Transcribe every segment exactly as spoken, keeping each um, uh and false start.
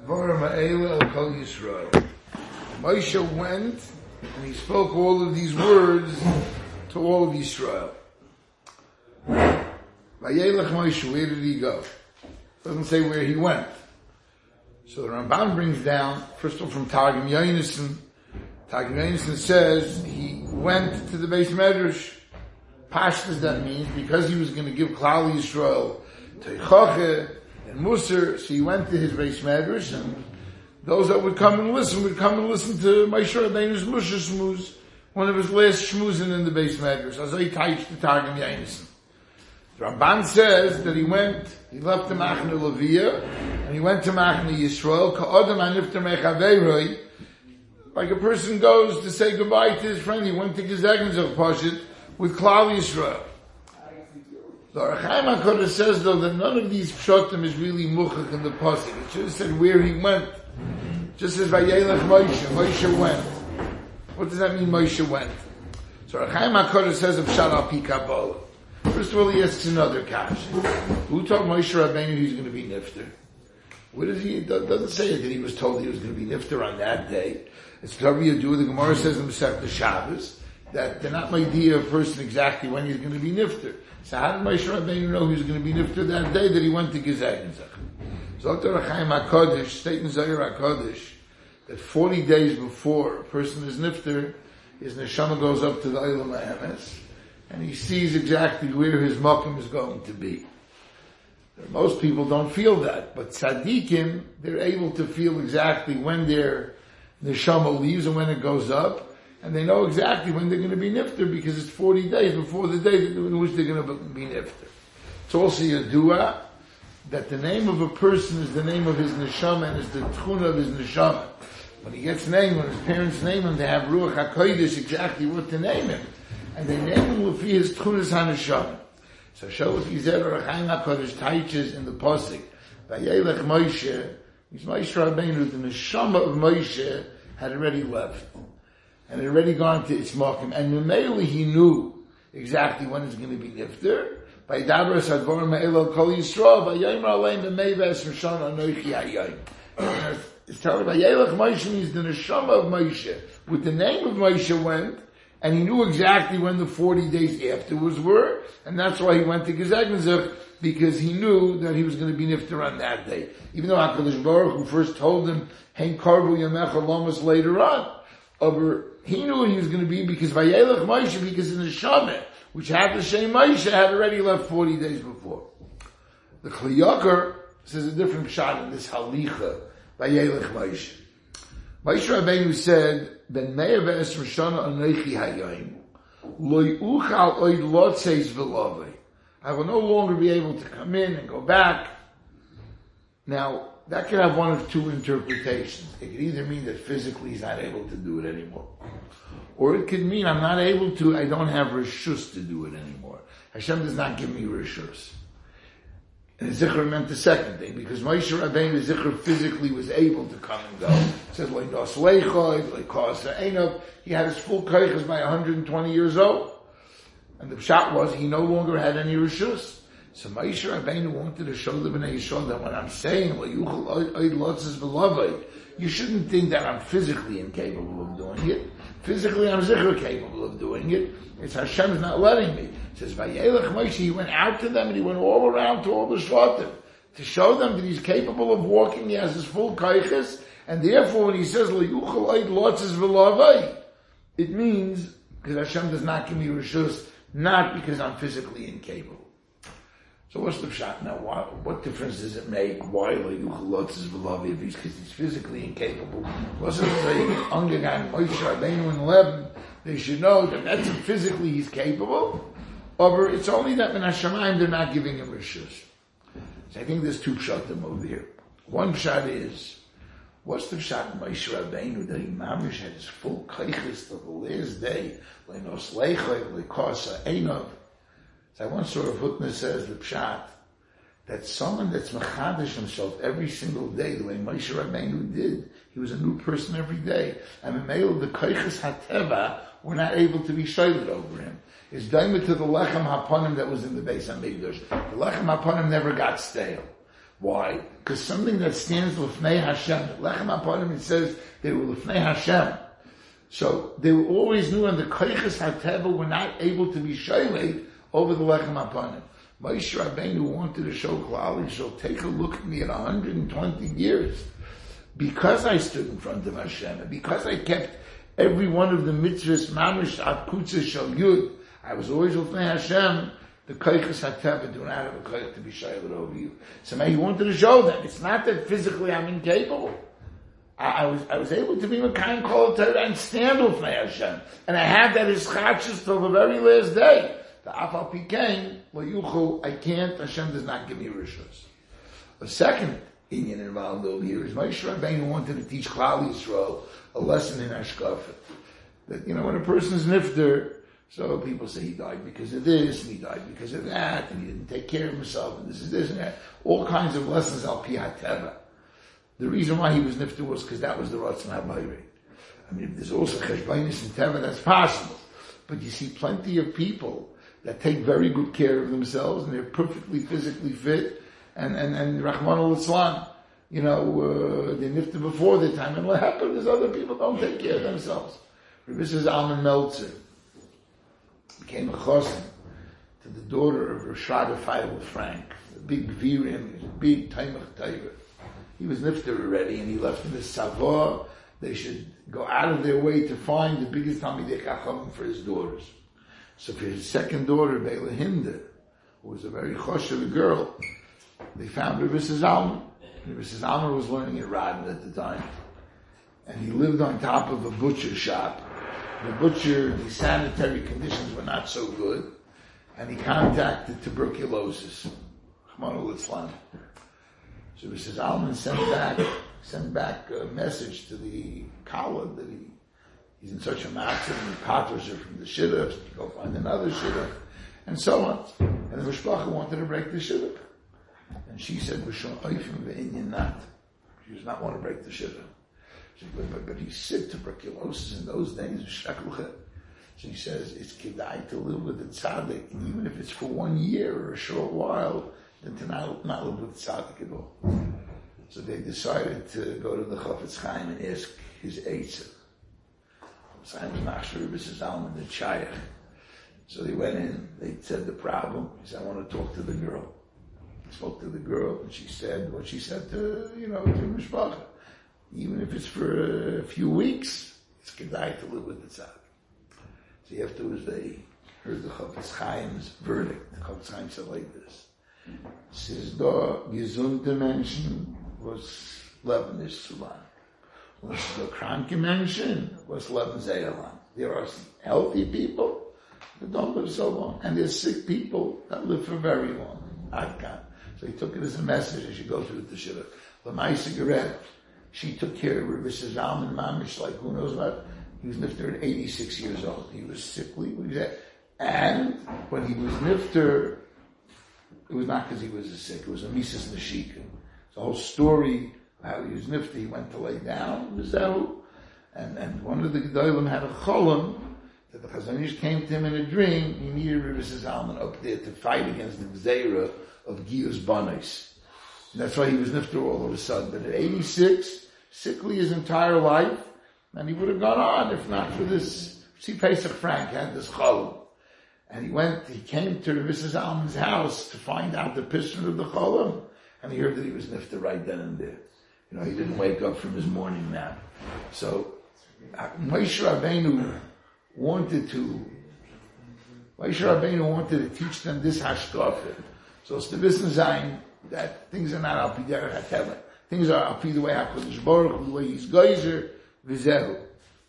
Advarim ha'ela el kol Yisrael. Moshe went and he spoke all of these words to all of Yisrael. Vayelech Moshe, where did he go? Doesn't say where he went. So the Ramban brings down, first of all from Targum Yonason, Targum Yonason says he went to the Beis Medrash. Pashtas, that means because he was going to give Klal Yisrael Teichache and Musar, so he went to his Beis Medrash, and those that would come and listen would come and listen to Moshe Rabbeinu's Musar Shmuz, one of his last shmuzin in the Beis Medrash. As I touched the Targum Yonason. The Ramban says that he went, he left the Machne Leviyah, and he went to Machne Yisrael, Ka'odam anifter mechaveiroi, like a person goes to say goodbye to his friend. He went to Gezegenzach Pashit with Klal Yisrael. The Ohr HaChaim HaKadosh says though that none of these pshatim is really muchach in the pasuk. It should have said where he went. Just as Vayelech Moshe, Moshe went. What does that mean, Moshe went? So Ohr HaChaim HaKadosh says of Pshat al Pi Kabbalah. First of all, he asks another question. Who told Moshe Rabbeinu he was going to be nifter? What does he? It doesn't say that he was told he was going to be nifter on that day. It's Torah Yadu. The Gemara says in Masechta Shabbos that they're not idea of a person exactly when he's going to be nifter. So how did Moshe Rabbeinu know he was going to be nifter that day that he went to Gezegenzach? So Ohr HaChaim HaKadosh, state in Zohar HaKadosh, that forty days before a person is nifter, his neshama goes up to the Olam HaEmes, and he sees exactly where his makom is going to be. Most people don't feel that, but tzaddikim, they're able to feel exactly when their neshama leaves and when it goes up, and they know exactly when they're going to be nifter because it's forty days before the day in which they're going to be nifter. It's also a dua that the name of a person is the name of his neshama and is the tchuna of his neshama. When he gets named, when his parents name him, they have ruach hakodesh exactly what to name him. And they name him with his tchunas haneshama. So show what he said, Ohr HaChaim HaKadosh teaches in the pasuk. Vayelech Moshe, he's Moshe Rabbeinu, the neshama of Moshe had already left. And had already gone to its makom. And Memeli he knew exactly when it's going to be nifter. By Dabras Advarim ha'ela kol Yisrael, Vayomer aleim b'meives Rishon anochi hayom. It's telling Vayelech Moshe means the neshama of Moshe. With the name of Moshe went, and he knew exactly when the forty days afterwards were, and that's why he went to Gezegenzach, because he knew that he was going to be nifter on that day. Even though HaKadosh Baruch Hu first told him, Hein Karbu Yamecha Lomas later on, over, he knew he was going to be because Vayelech Moshe, because in the Neshama, which had the Shem Moshe, had already left forty days before. The Kli Yakar says a different shot in this Halicha, Vayelech Moshe. Moshe Rabbeinu said, Ben me'er ve'esr shana anochi hayoim, lo yuchal oid lotzeis v'lovei. I will no longer be able to come in and go back. Now, that could have one of two interpretations. It could either mean that physically he's not able to do it anymore. Or it could mean I'm not able to, I don't have rishus to do it anymore. Hashem does not give me rishus. And Zikr meant the second thing, because Moshe Rabbeinu Zikr physically was able to come and go. It says, like Dos Leichoi, like Kosa Einov, he had his full kaichas by one hundred twenty years old. And the pshat was, he no longer had any rishus. So Moshe Rabbeinu wanted to show the Bnei Yisrael that when I'm saying, you shouldn't think that I'm physically incapable of doing it. Physically, I'm Zikr capable of doing it. It's Hashem's not letting me. It says, Vayelech Moshe, he went out to them and he went all around to all the Shvatim to show them that he's capable of walking, he has his full kaiches, and therefore when he says, it means, because Hashem does not give me rishus, not because I'm physically incapable. So what's the pshat now? What, what difference does it make? Why if he's, because he's physically incapable? Wasn't it say, Angegang, Moshe Rabbeinu in eleven, they should know that that's physically he's capable, or it's only that in Hashemayim they're not giving him rishus. So I think there's two pshatim over here. One pshat is, what's the pshat in Moshe Rabbeinu that he mamish had his full kaiches till the last day, le'nos leichoi, le'kosa einov. So I once saw a Hutner says the pshat that someone that's mechadish himself every single day, the way Moshe Rabbeinu did, he was a new person every day. And the male, the kaiches hateva, were not able to be shaylet over him. It's daimah to the lechem haponim that was in the Beis Hamikdash. The lechem haponim never got stale. Why? Because something that stands L'fnei Hashem, Lechem HaPanim, it says they were L'fnei Hashem. So they were always knew, and the Koiches HaTeva were not able to be Shayled over the Lechem HaPanim. Moshe Rabbeinu wanted to show Klal Yisrael, take a look at me at one hundred twenty years. Because I stood in front of Hashem, and because I kept every one of the mitzvahs, mamish ad kutzah shel yud, I was always with Hashem, the koiches hateva do not have a koich to be shayled over you. So now he wanted to show them. It's not that physically I'm incapable. I, I was I was able to be Mekayim Kol Torah and stand with Hashem. And I had that ischachus till the very last day. The Afal Pikein, lo yuchel, I can't, Hashem does not give me rishos. The second Indian involved over here is Moshe Rabbeinu wanted to teach Klal Yisrael a lesson in Hashkafa. That, you know, when a person is nifter, so people say he died because of this, and he died because of that, and he didn't take care of himself, and this is this and that. All kinds of lessons al pi hateva. The reason why he was nifter was because that was the Ratzon HaBayri. I mean, if there's also cheshbainis and teva, that's possible. But you see plenty of people that take very good care of themselves, and they're perfectly physically fit, and, and, and Rahman al-Islam, you know, uh, they nifted before their time, and what happened is other people don't take care of themselves. This is Alman Meltzer, became a chosin to the daughter of Rashad Feidel Frank, a big Virim, a big Taimach Taiva. He was nifter already, and he left in the Savoy. They should go out of their way to find the biggest Talmidei Chacham for his daughters. So for his second daughter, Beila Hinda, who was a very choshev girl, they found Rebbe Zalman. Rebbe Zalman was learning at Radin at the time. And he lived on top of a butcher shop. The butcher, the sanitary conditions were not so good. And he contacted tuberculosis. Chmanul Islam. So Rebbe Zalman sent back, sent back a message to the Kala that he, he's in such a matzah, and he patters her from the shidduch, to go find another shidduch, and so on. And the Mishpacha wanted to break the shidduch. And she said, she does not want to break the shidduch. She said, but, but he's sick, tuberculosis in those days, so he says, it's kedai to live with the tzaddik, and even if it's for one year or a short while, then to not, not live with the tzaddik at all. So they decided to go to the Chafetz Chaim and ask his Eitzah. Chaim was Machshir Rebbe Zalman, the Chayach. So they went in, they said the problem. He said, I want to talk to the girl. He spoke to the girl, and she said what she said to, you know, to Mishpacha. Even if it's for a few weeks, it's kedai to live with the tzaddik. So afterwards they heard the Chafetz Chaim's verdict. The Chafetz Chaim said like this. Says, the gesunde Menschen was leben is Sulan. Was the kranke Menschen was leben Zeyalan. There are some healthy people that don't live so long, and there's sick people that live for very long. Adkan. So he took it as a message as you go through the shidduch. Lamai cigarette. She took care of Rebbe Zalman Mamish, like who knows what. He was nifter at eighty-six years old. He was sickly. And when he was nifter, it was not because he was sick. It was a Mises Nashika. The whole story, how he was nifter, he went to lay down, and, and one of the Gedolim had a cholam, that the Chazon Ish came to him in a dream. He needed Rebbe Zalman up there to fight against the Gzeira of Giyus Banis. And that's why he was nifter all of a sudden. But at eighty-six, sickly his entire life, and he would have gone on if not for this. See, Pesach Frank had this cholam. And he went, he came to Rebbe Zalman's house to find out the piston of the cholam, and he heard that he was nifter right then and there. You know, he didn't wake up from his morning nap. So, Moshe Rabbeinu wanted to, Moshe Rabbeinu wanted to teach them this hashkafa. So it's the business sign that things are not al pi derech hateva. Things are al pi the way HaKadosh Baruch Hu, the way He's geyser, v'zehu.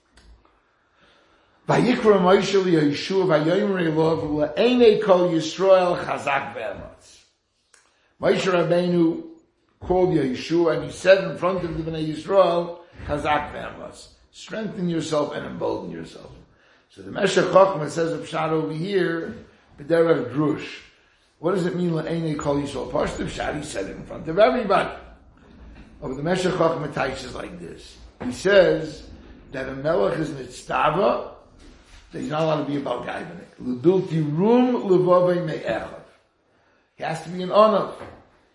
Vayikra Moshe liYeshua vayomer elov le'enei kol Yisrael chazak ve'ematz. Moshe Rabbeinu called Yeshua and he said in front of the Bnei Yisrael, chazak ve'ematz. Strengthen yourself and embolden yourself. So the Meshech Chochmah says of Pshat over here, b'derech drush. What does it mean, le'enei kol Yisrael? Pashto Pshat, he said it in front of everybody. But the Meshech Chochmah teaches like this. He says that a melech is nitztava, that he's not allowed to be a balgaivanik. L'dulti rum levavei me'echav. He has to be an onav.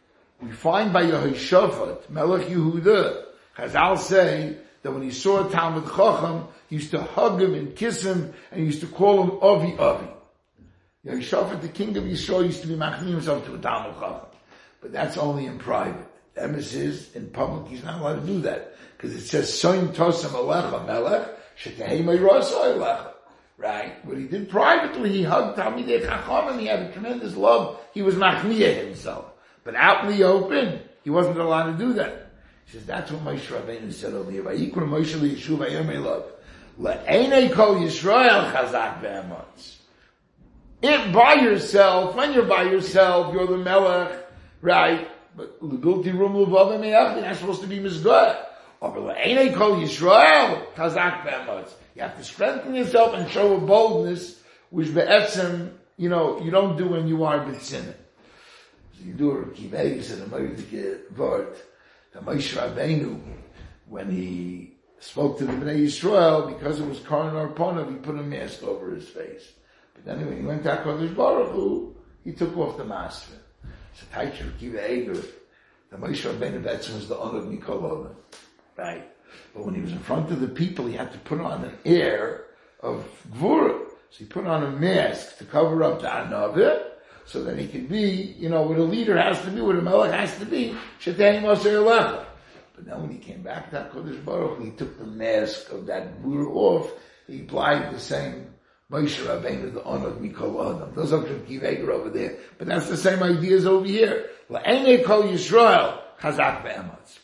we find by Yehoshaphat, Melech Yehuda, Chazal say that when he saw a Talmud Chacham, he used to hug him and kiss him, and he used to call him Avi Avi. Yehoshaphat, the king of Yisrael, used to be machnim himself to a Talmud Chacham. But that's only in private. Emes is, in public, he's not allowed to do that. Because it says, Soim Tosam Alecha Melech, Shetehei Meirasa Alecha. Right? What he did privately, he hugged Talmidei Chacham, and he had a tremendous love. He was machmiyah himself. But out in the open, he wasn't allowed to do that. He says, that's what Moshe Rabbeinu said over here. Vayikra Moshe liyeshuv hayom elav. Le'enei kol Yisrael chazak ve'ematz. If by yourself, when you're by yourself, you're the melech, right? But l'bilti rum l'vavim me'ach, you're not supposed to be mizgah. Or le'enei kol Yisrael chazak ve'ematz. You have to strengthen yourself and show a boldness, which be'etzem, you know, you don't do when you are b'tzinnah. So you do a Kiveis and a Moedike Vort. The Moshe Rabbeinu, when he spoke to the Bnei Yisrael, because it was Karan Arponav, he put a mask over his face. But then when he went to HaKadosh Baruch Hu, he took off the mask. So Taicher Kiva Eger, the Moshe Rabbeinu Betzim was the honor of Mikol Olam. Right? But when he was in front of the people, he had to put on an air of Gvura. So he put on a mask to cover up the Anaveh, so that he could be, you know, what a leader has to be, what a melech has to be, Shetei Moshe Alecha. But then when he came back to HaKadosh Baruch Hu, he took the mask of that Gvura off, he applied the same Moshe Rabbeinu, the honor of Mikol Adam. Those are from Kiveger over there. But that's the same idea as over here. La'enei kol Yisrael, chazak ve'ematz.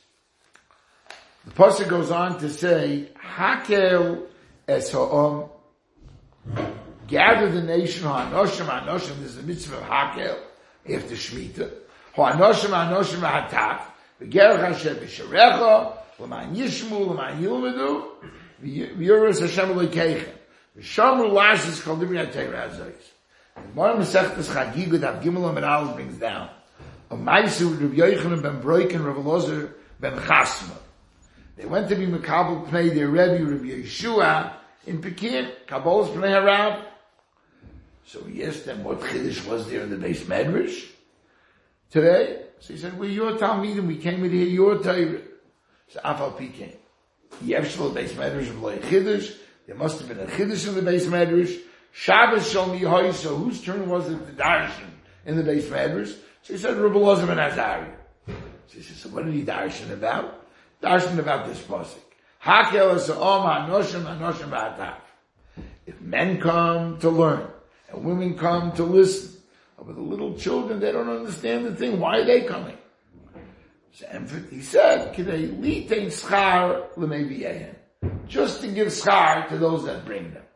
The pasuk goes on to say, Hakel es ha'om, gather the nation, ha'anoshim, ha'anoshim, this is the mitzvah of Hakel, after Shemitah, ha'anoshim, ha'anoshim, ha'ataf, v'gerach Hashem v'sharecha, l'man yishmu, l'man yilmedu, v'yoros Hashem l'keichem, v'shamru lashis kol libri ha'teira hazois. The Gemara Masechtas Chagiga, Daf Gimel Amud Aleph brings down, a ma'aser Rav Yochanan ben Broik and Rav Elazar ben Chasma. They went to be Mekabel Pnei their Rebbe, Rabbi Yeshua, in Pekin, Kabbal's Pnei Harav. So he asked them what Chiddush was there in the Beis Medrash today. So he said, we're your Talmidim, we came in here, your Torah. So Afal Pi came. Yevshel Beis Medrash of Loi Chiddush. There must have been a Chiddush in the Beis Medrash. Shabbos Shal Mihoy, so whose turn was it to darshan in the Beis Medrash? So he said, Rabbi Elazar ben Azariah. So he said, so what did he darshan about? Darshan about this pasuk. Hakel es ha'om ha'anoshim ha'anoshim ha'ataf. If men come to learn, and women come to listen, but the little children, they don't understand the thing. Why are they coming? So he said, K'dei litein schar l'mevi'ehen. Just to give schar to those that bring them.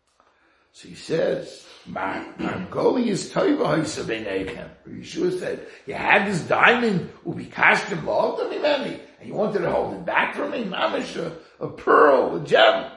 So he says, Margoli is toiva hoisa b'neichem. Yeshua said, you had this diamond, ubikashtem la'otam imeni, and you wanted to hold it back from me, mamish, a, a pearl, a gem.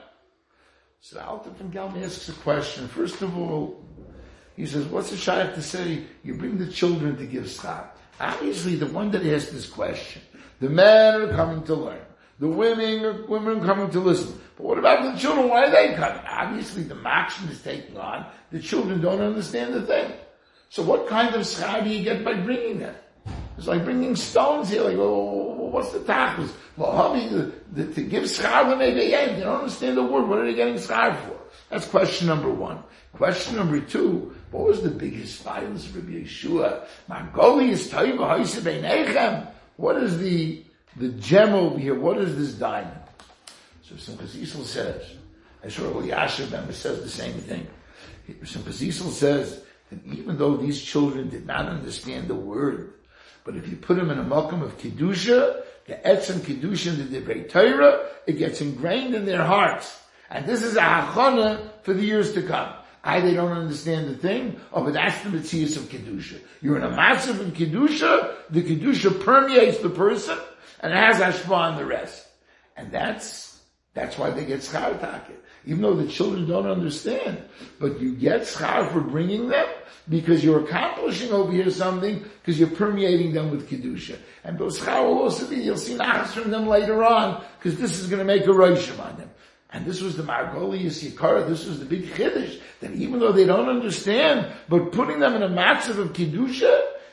So the Alter from Galmi asks a question. First of all, he says, what's the shaykh to say, you bring the children to give schar? Obviously, the one that asked this question, the men are coming to learn. The women are, women are coming to listen. But what about the children? Why are they coming? Obviously, the makshin is taking on. The children don't understand the thing. So what kind of schar do you get by bringing them? It's like bringing stones here. Like, well, what's the tachlis? Well, hubby, the, the, to give schar when they behave, they don't understand the word. What are they getting schar for? That's question number one. Question number two, what was the biggest violence of Rabbi Yeshua? Margoli is toiva hoisa b'neichem. What is the the gem over here? What is this diamond? So Simchas Yisrael says, I saw Rabbi Yasher member says the same thing. Simchas Yisrael says that even though these children did not understand the word, but if you put them in a malkum of Kedusha, the etzem Kedusha in the Divrei Torah, it gets ingrained in their hearts. And this is a hachana for the years to come. I, they don't understand the thing, oh, but that's the Metzias of Kedusha. You're in a massive of Kedusha, the Kedusha permeates the person, and it has hashpah on the rest. And that's, that's why they get schar take. Even though the children don't understand, but you get schar for bringing them, because you're accomplishing over here something, because you're permeating them with Kedusha. And those schar will also be, you'll see nachas from them later on, because this is going to make a roshim on them. And this was the Margolius Yikara, this was the big Chiddush, that even though they don't understand, but putting them in a matzav of Kedusha,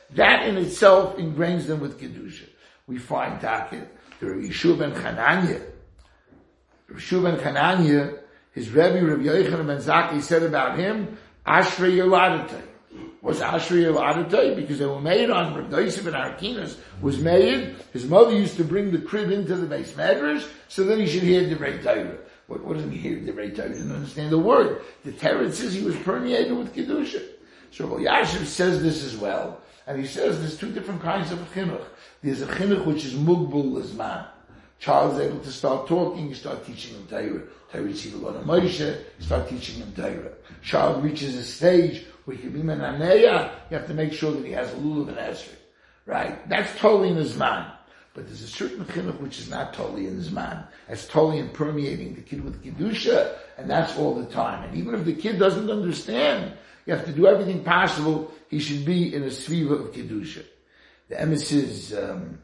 that in itself ingrains them with Kedusha. We find Takit, the Yeshua ben Chananya. Yeshua ben Chananya, his Rebbe, Rabbi Yochanan ben Zakkai, said about him, Ashrei Yoladatei. What's Ashrei Yoladatei? Because they were made on Rabbi Yosef and Arkinas was made. His mother used to bring the crib into the base medrash, so then he should hear the Divrei Torah. What, what doesn't he hear the Divrei Torah? He didn't understand the word. The Torah says he was permeated with Kedusha. So Rabbi Yashiv says this as well. And he says there's two different kinds of chinuch. There's a chinuch which is mugbul lizman. Child is able to start talking, you start teaching him Torah. Torah is a lot of Moshe, you start teaching him Torah. Child reaches a stage where he can be menaneya, you have to make sure that he has a lulav and esrog. Right? That's totally in his man. But there's a certain chinuch which is not totally in his man. It's totally in permeating the kid with Kedusha, and that's all the time. And even if the kid doesn't understand, you have to do everything possible, he should be in a sviva of Kedusha. The emissaries, um,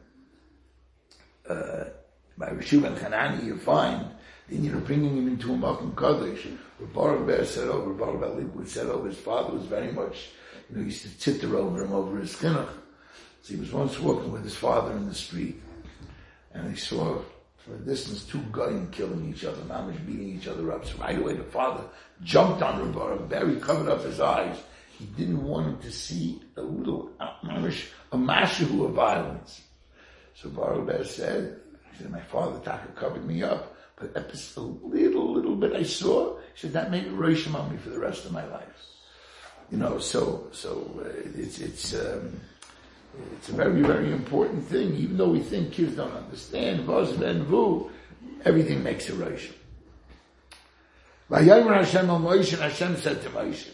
uh, by Yeshua ben Chanani, you find, then you're bringing him into a Makom Kodesh. Baruch Ber said over, Baruch Ber Liebwood said over, his father was very much, you know, he used to titter over him, over his chinuch. So he was once walking with his father in the street, and he saw from a distance two goyim killing each other, mamish beating each other up. So right away the father jumped on Baruch Ber, he covered up his eyes. He didn't want him to see a little, mamish, a mashahu of violence. So Baruch Ber said, he said, my father Taka covered me up, but a little, little bit I saw, he said, that made a roshim on me for the rest of my life. You know, so, so, uh, it's, it's, um, it's a very, very important thing. Even though we think kids don't understand, Vaz ben Vu, everything makes a roshim. Vayomer Hashem al Moshe, and Hashem said to Moshe,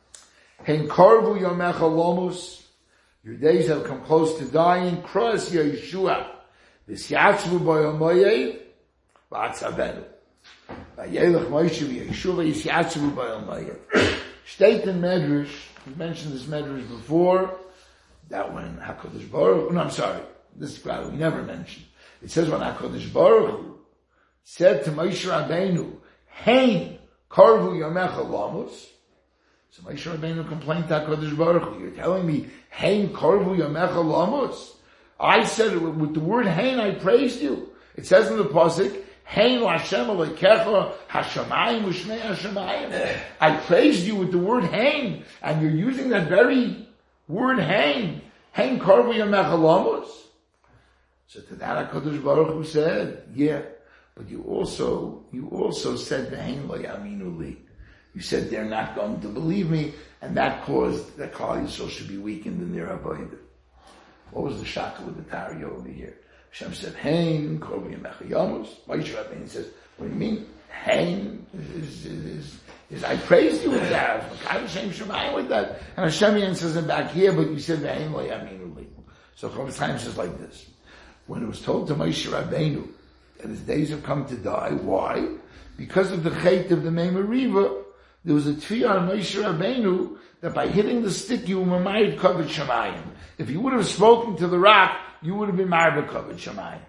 Hen korvu yomecha lomus, your days have come close to dying, Kros Yeshua, v'syatzvu b'yomoyed, v'atzavenu. Vayelech Moshe v'Yeshua v'syatzvu b'yomoyed. State in Medrash, we mentioned this Medrash before, that when HaKadosh Baruch, no, I'm sorry, this is probably we never mentioned. It says when HaKadosh Baruch Hu said to Moshe Rabbeinu, Hein korvu yomecha lomus. So Moshe Rabbeinu complained to HaKadosh Baruch Hu, you're telling me, Hein korvu yomecha lomus? I said, with the word Hein, I praised you. It says in the Pasuk, Hein Hashem Elokecha Hashamayim U'Shnei Hashamayim. I praised you with the word Hein, and you're using that very word Hein. Hein korvu yomecha lomus. So to that HaKadosh Baruch Hu said, yeah, but you also, you also said the Hein lo yaminu li. You said they're not going to believe me, and that caused that Klal Yisrael should be weakened in their avodah. What was the shaka with the Tari over here? Hashem said, Hein korvu yomecha lomus. Moshe Rabbeinu says, what do you mean? Hein is, is, is, is I praised you with that. With that. And Hashem answers it back here, but you said the Hein lo yaminu li. So Chofetz Chaim says like this. When it was told to Moshe Rabbeinu that his days have come to die, why? Because of the chait of the Mei Meriva, there was a tefillah on Moshe Rabbeinu that by hitting the stick you were married kavod shamayim. If you would have spoken to the rock, you would have been married kavod shamayim.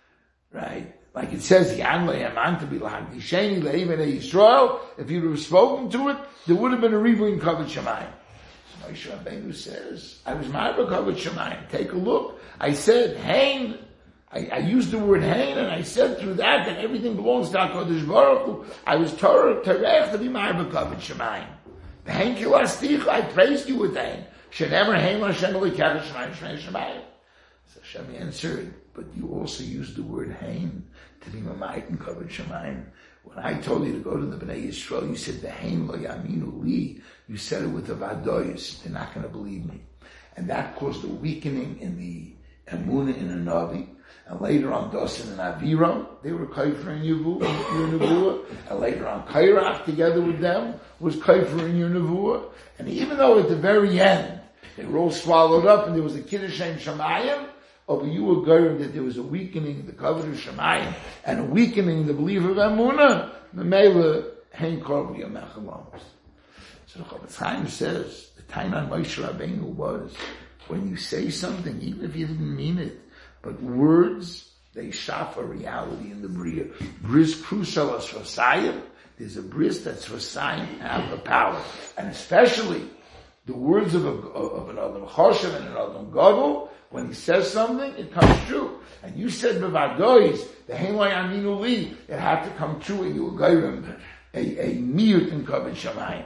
Right? Like it says, Yan le'yaman to be lahagdisheni le'even Yisrael. If you would have spoken to it, there would have been a rivu in kavod shamayim. So Moshe Rabbeinu says, I was married kavod shamayim. Take a look. I said, Hein. I, I used the word Hein, and I said through that that everything belongs to HaKadosh Baruch Hu. I was Torah Terech to be married kavod shamayim. The Hein kilastich, I praised you with Hein. Shenever Hein Hashem Elokecha Shemayim Shnei Shemayim. So Hashem answered, but you also used the word Hein to be mamayit and kavod shamayim. When I told you to go to the Bnei Yisrael, you said the Hein lo yaminu li. You said it with the vadoyis. They're not going to believe me, and that caused a weakening in the emunah in a navi. And later on, Dosan and Aviram, they were kaifer in your nevuah. And later on, Kairach, together with them, was kaifer in your nevuah. And even though at the very end, they were all swallowed up and there was a kiddush shem shamayim, over you were going that there was a weakening of the kavod of shamayim and a weakening of the belief of emunah, memela hein korvu yomecha lomus. So the Chofetz Chaim says, the time on Moshe Rabbeinu was, when you say something, even if you didn't mean it, but words, they shafa reality in the bria. Bris crucialas rasayim. There's a bris that's rasayim have a power, and especially The words of, a, of an Adam Choshev and an Adam Gadol, when he says something, it comes true. And you said, Bevadois, the Heimai Aminu Li, it had to come true, and you will give him a, a miyut in Kavod Shamayim.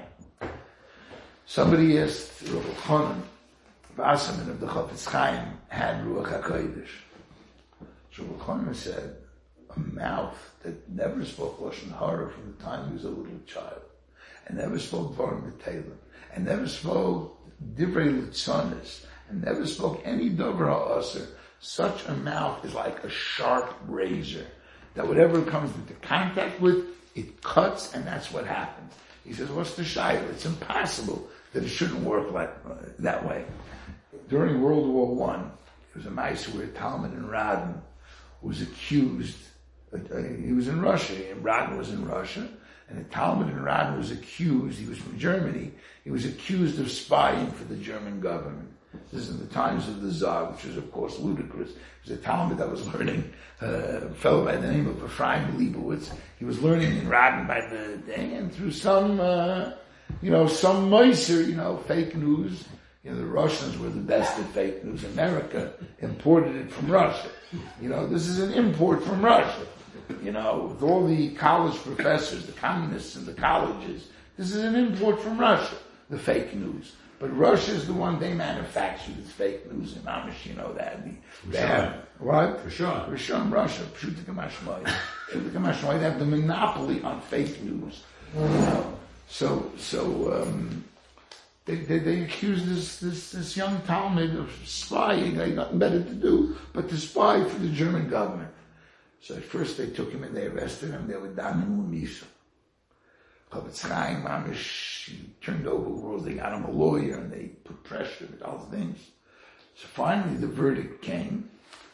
Somebody asked Rav Chanan, Vassaman of the Chafetz Chaim had Ruach HaKodesh. So Rav Chanan said, a mouth that never spoke Lashon Hara from the time he was a little child, and never spoke Dvarim B'Teilim, and never spoke Divrei Litzonis, and never spoke any Dover HaAser, such a mouth is like a sharp razor, that whatever it comes into contact with, it cuts, and that's what happens. He says, what's the shayla? It's impossible that it shouldn't work like uh, that way. During World War One, there was a mice where Talmud in Radin was accused, uh, uh, he was in Russia, and Radin was in Russia, and the Talmud in Radin was accused, he was from Germany, he was accused of spying for the German government. This is in the times of the Tsar, which was of course ludicrous. It was a Talmud that was learning, uh, a fellow by the name of Ephraim Leibowitz. He was learning in Radin by the day, and through some, uh, you know, some meiser, you know, fake news. You know, the Russians were the best at fake news. America imported it from Russia. You know, this is an import from Russia. You know, with all the college professors, the communists in the colleges, this is an import from Russia, the fake news. But Russia is the one they manufacture this fake news in Amish, you know that. They have, what? For sure. For sure in Russia. Pshutika Mashmoy. Pshutika Mashmoy, they have the monopoly on fake news. You know? So, so, um, they, they, they accuse this, this, this young Talmud of spying. They had nothing better to do but to spy for the German government. So at first they took him and they arrested him. They were Danim Umisa. Chafetz Chaim, Amish, he turned over worlds. They got him a lawyer and they put pressure and all things. So finally the verdict came.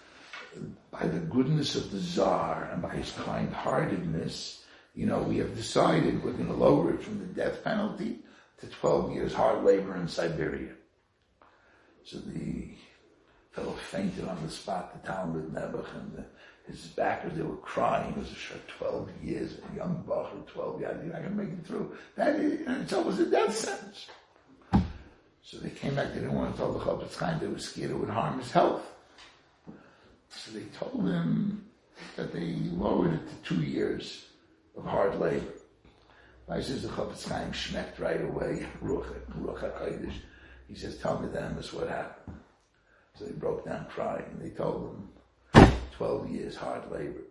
By the goodness of the Tsar and by his kind-heartedness, you know, we have decided we're going to lower it from the death penalty to twelve years hard labor in Siberia. So the fellow fainted on the spot, the Talmud Nebuch, and the, his backers, they were crying. It was a short twelve years, a young bacher, twelve years, you're not going to make it through. That is, and it's almost a death sentence. So they came back, they didn't want to tell the Chafetz Chaim, they were scared it would harm his health. So they told him that they lowered it to two years of hard labor. I says the Chafetz Chaim schmecked right away, Ruach HaKodesh. He says, tell me then, this what happened. So they broke down crying, and they told him, twelve years hard labor.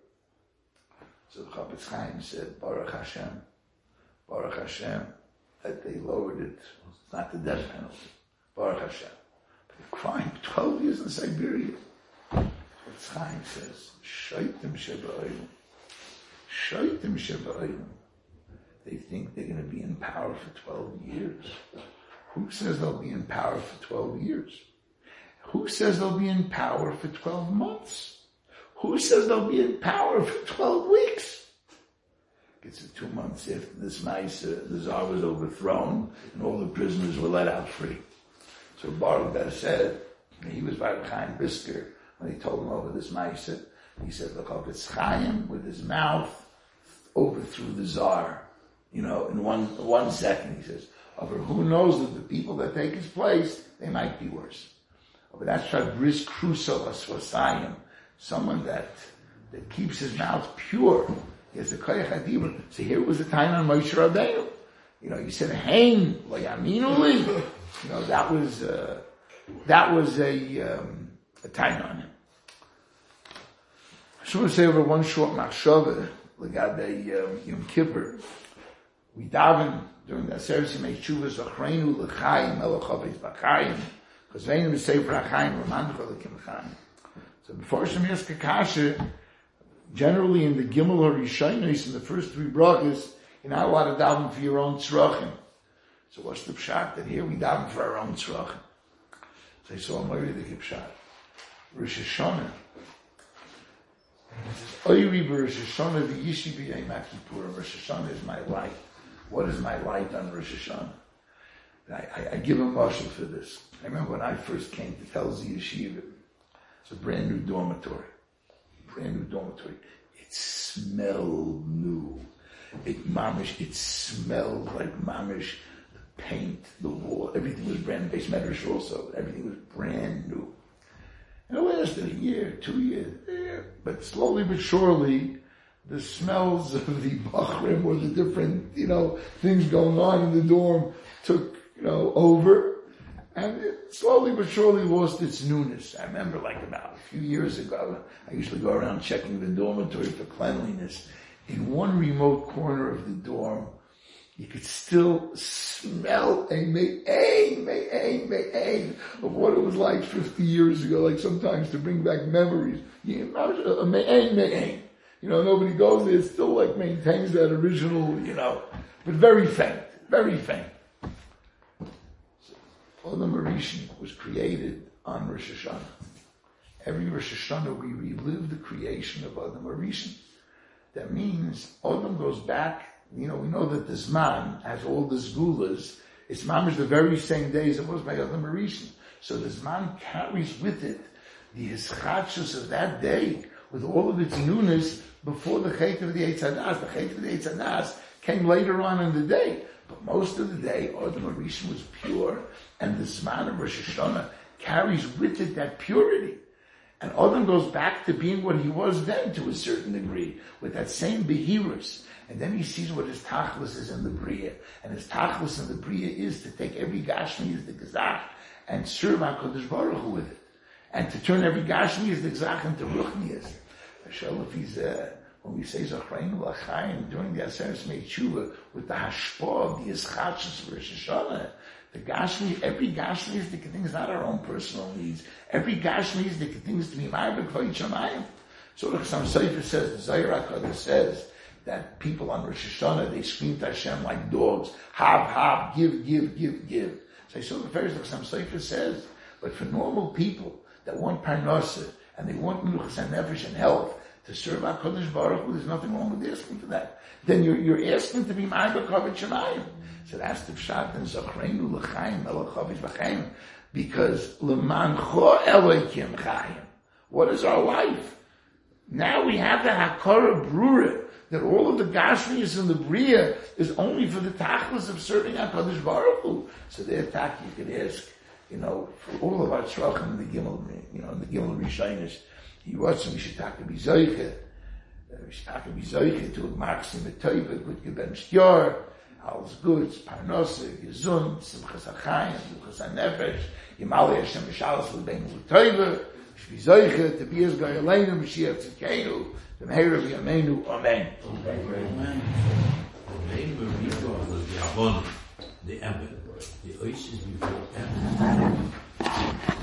So the Chafetz Chaim said, Baruch Hashem, Baruch Hashem, that they lowered it. It's not the death penalty. Baruch Hashem. But they're crying twelve years in Siberia. Chafetz Chaim says, Shaitim Sheba'ayim. Shaitim Sheba'ayim. They think they're going to be in power for twelve years. Who says they'll be in power for twelve years? Who says they'll be in power for twelve months? Who says they'll be in power for twelve weeks? It's two months after this mice, uh, the Tsar was overthrown and all the prisoners were let out free. So Baruch Ber said, he was by Chaim Brisker, when he told him over this mice, he said, the Chafetz Chaim with his mouth overthrew the Tsar. You know, in one one second, he says, over who knows that the people that take his place, they might be worse. But that's Bris Crusoe Aswasayim, someone that that keeps his mouth pure. He has a koyach adibur. So here was the time on Moshe Rabbeinu. You know, you said, "Hein lo yaminu li." You know, that was uh, that was a um, a time on him. I just want to say over one short machshava legabe um, Yom Kippur. We daven during the service in Meshuvas Achreinu L'Chaim Elochavis B'Chaim because Veinu B'Sefer HaChaim Ramancha L'Kim Chaim. So before Shemiras Kakasha, generally in the Gimel or Rishonos, in the first three brachas, you're not allowed to daven for your own tzrachim. So what's the pshat? That here we daven for our own tzrachim. So I saw Mori the Kipshat. Rosh Hashanah. Oyri Rosh Hashanah v'yishi b'yom Kippurim. Rosh Hashanah is my light. What is my light on Rosh Hashanah? I, I, I give a mashal for this. I remember when I first came to Telzi Yeshiva. It's a brand new dormitory. Brand new dormitory. It smelled new. It mamish, it smelled like mamish. paint the wall. Everything was brand new. Base Medrash also, everything was brand new. And it lasted a year, two years, yeah. But slowly but surely, the smells of the Bachrim or the different, you know, things going on in the dorm took, you know, over. And it slowly but surely lost its newness. I remember like about a few years ago, I used to go around checking the dormitory for cleanliness. In one remote corner of the dorm, you could still smell a me'ain, me'ain, me'ain of what it was like fifty years ago, like sometimes to bring back memories. You know, a me'ain, me'ain. You know, nobody goes there, it still like maintains that original, you know, but very faint, very faint. So, Adam Rishon was created on Rosh Hashanah. Every Rosh Hashanah we relive the creation of Adam Rishon. That means Adam goes back. You know, we know that the Zman has all the Zgulas. It's mamish the very same day as it was by Adam Rishon. So the Zman carries with it the hischatshus of that day with all of its newness before the Chet of the Eitz Hadas. The Chet of the Eitz Hadas came later on in the day. But most of the day, Adam Rishon was pure, and the Zman of Rosh Hashanah carries with it that purity. And Adam goes back to being what he was then to a certain degree, with that same behirus. And then he sees what his tachlis is in the Bria. And his tachlis in the Bria is to take every Gashmi as the Gazach and serve HaKadosh Baruch Hu with it. And to turn every Gashmi as the Gazach into Ruchnias. Hashem, if he's, uh, when we say Zachreinu L'chaim, during the Aseret Mei Tshuva, with the Hashpah of the Yischachus of Rosh Hashanah, the Gashmi, every Gashmi is the things, not our own personal needs. Every Gashmi is the things to be Ma'abed K'vayit Shamayim. So the Chassam Sofer says, the Zohar HaKadosh says, that people on Rosh Hashanah, they scream to Hashem like dogs, have, have, give, give, give, give. So I saw the first like some Sofer says, but for normal people that want parnasa and they want menuchas and nefesh and health to serve HaKadosh Baruch Hu, there's nothing wrong with asking for that. Then you're, you're asking to be ma'abed kavod shemayim. So that's the pshat in Zachreinu L'chaim Elochavish B'chaim, because L'mancho Elokim Chaim. What is our life? Now we have the Hakara Brura, that all of the Gashmias in the Bria is only for the tachlis of serving HaKadosh Baruch Hu. So the attack you could ask, you know, for all of our tzrachim in the Gimel, you know, in the Gimel Rishonis, he was, we should talk to be Zoiche, we should talk to be Zoiche, to a Maxim, a Teuva, good Geben Shtior, alles goods, Parnose, Gezund, Simchas HaChayim, Simchas HaNefesh, Yimali Hashem Mishalas L'bein L'Teuva, should be Zoiche, to be as Goyaleinu, Mashiach Tzidkeinu, the Meir of Yameinu, Amen. Amen. Amen. The Abon, the Abbot, the Oasis before Abbot.